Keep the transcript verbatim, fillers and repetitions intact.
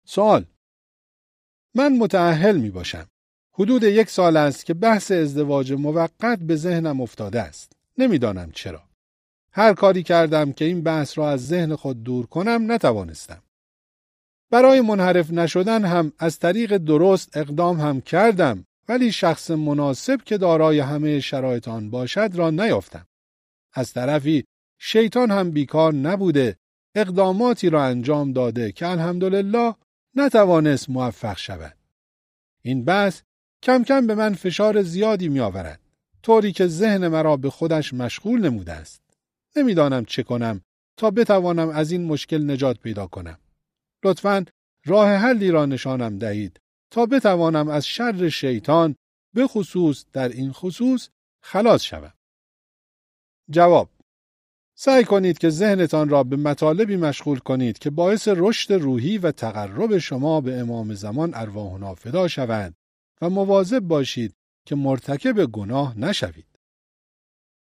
سوال: من متأهل می باشم. حدود یک سال است که بحث ازدواج موقت به ذهنم افتاده است. نمیدانم چرا. هر کاری کردم که این بحث را از ذهن خود دور کنم نتوانستم. برای منحرف نشدن هم از طریق درست اقدام هم کردم، ولی شخص مناسب که دارای همه شرایط آن باشد را نیافتم. از طرفی شیطان هم بیکار نبوده، اقداماتی را انجام داده که الحمدلله نتوانست موفق شود. این بحث کم کم به من فشار زیادی می آورد، طوری که ذهن مرا به خودش مشغول نموده است. نمیدانم چه کنم تا بتوانم از این مشکل نجات پیدا کنم. لطفاً راه حلی را نشانم دهید تا بتوانم از شر شیطان به خصوص در این خصوص خلاص شوم. جواب: سعی کنید که ذهنتان را به مطالبی مشغول کنید که باعث رشد روحی و تقرب شما به امام زمان ارواحنا فدا شوند و مواظب باشید که مرتکب گناه نشوید.